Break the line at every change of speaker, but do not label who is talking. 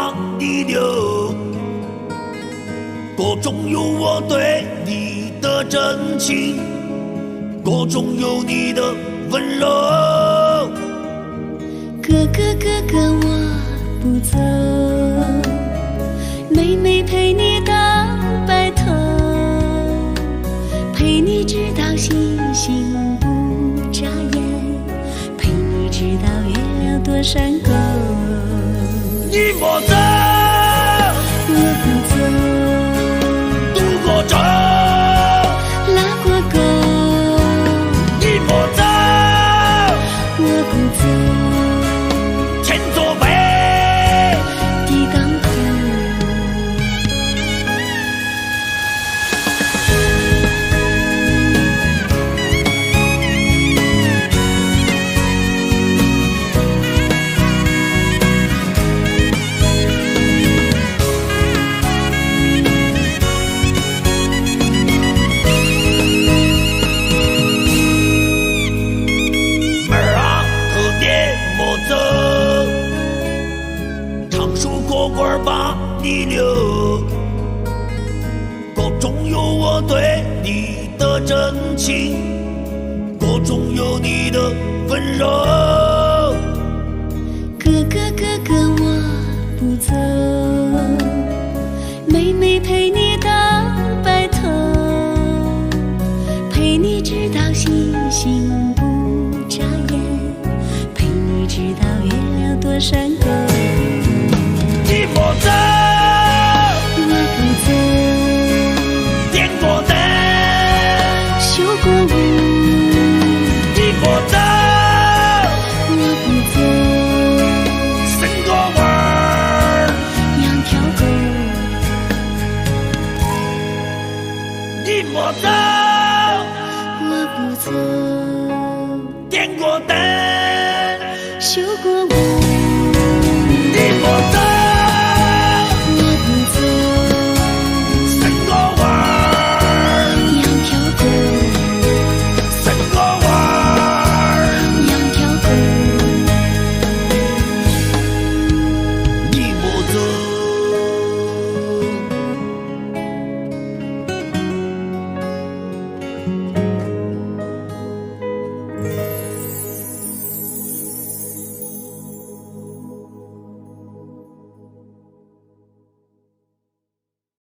把你留，歌中有我对你的真情，歌中有你的温柔。
哥哥哥哥我不走，妹妹陪你到白头，陪你直到星星不眨眼，陪你直到月亮多闪光。
你莫走，
我不走，
渡过舟，
拉过沟。
你莫走，
我不走，
前座杯，
抵港口。
火锅把你留，歌中有我对你的真情，歌中有你的温柔。
哥哥哥哥我不走，